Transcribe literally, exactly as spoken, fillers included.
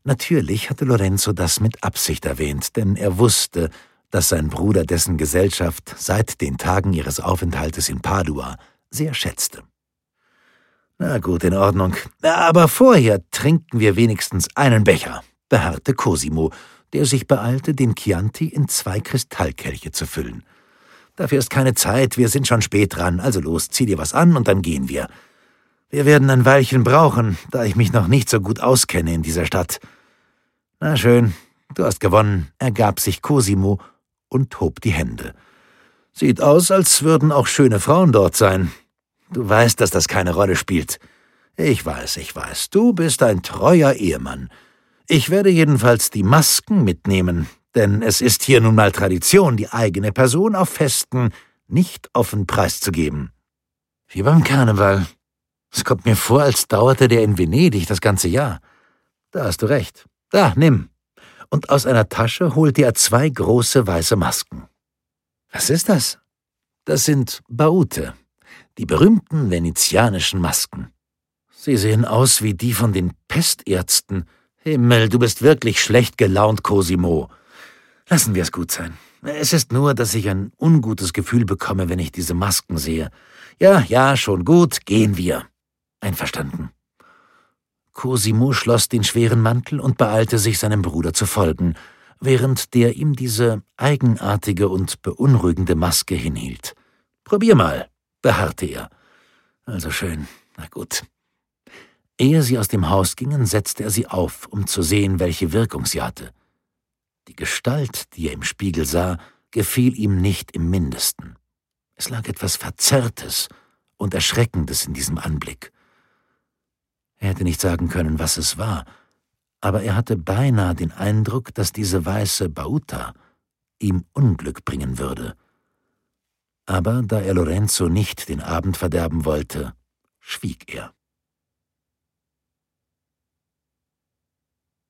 Natürlich hatte Lorenzo das mit Absicht erwähnt, denn er wusste, dass sein Bruder dessen Gesellschaft seit den Tagen ihres Aufenthaltes in Padua sehr schätzte. »Na gut, in Ordnung. Aber vorher trinken wir wenigstens einen Becher«, beharrte Cosimo, der sich beeilte, den Chianti in zwei Kristallkelche zu füllen. »Dafür ist keine Zeit, wir sind schon spät dran, also los, zieh dir was an und dann gehen wir. Wir werden ein Weilchen brauchen, da ich mich noch nicht so gut auskenne in dieser Stadt.« »Na schön, du hast gewonnen«, ergab sich Cosimo und hob die Hände. »Sieht aus, als würden auch schöne Frauen dort sein. Du weißt, dass das keine Rolle spielt. Ich weiß, ich weiß, du bist ein treuer Ehemann. Ich werde jedenfalls die Masken mitnehmen, denn es ist hier nun mal Tradition, die eigene Person auf Festen nicht offen preiszugeben.« »Wie beim Karneval. Es kommt mir vor, als dauerte der in Venedig das ganze Jahr.« »Da hast du recht. Da, nimm.« Und aus einer Tasche holte er zwei große weiße Masken. »Was ist das?« »Das sind Baute, die berühmten venezianischen Masken. Sie sehen aus wie die von den Pestärzten. Himmel, du bist wirklich schlecht gelaunt, Cosimo. Lassen wir es gut sein. Es ist nur, dass ich ein ungutes Gefühl bekomme, wenn ich diese Masken sehe. Ja, ja, schon gut, gehen wir.« »Einverstanden.« Cosimo schloss den schweren Mantel und beeilte sich, seinem Bruder zu folgen, während der ihm diese eigenartige und beunruhigende Maske hinhielt. »Probier mal«, beharrte er. »Also schön, na gut.« Ehe sie aus dem Haus gingen, setzte er sie auf, um zu sehen, welche Wirkung sie hatte. Die Gestalt, die er im Spiegel sah, gefiel ihm nicht im Mindesten. Es lag etwas Verzerrtes und Erschreckendes in diesem Anblick. Er hätte nicht sagen können, was es war, aber er hatte beinahe den Eindruck, dass diese weiße Bauta ihm Unglück bringen würde. Aber da er Lorenzo nicht den Abend verderben wollte, schwieg er.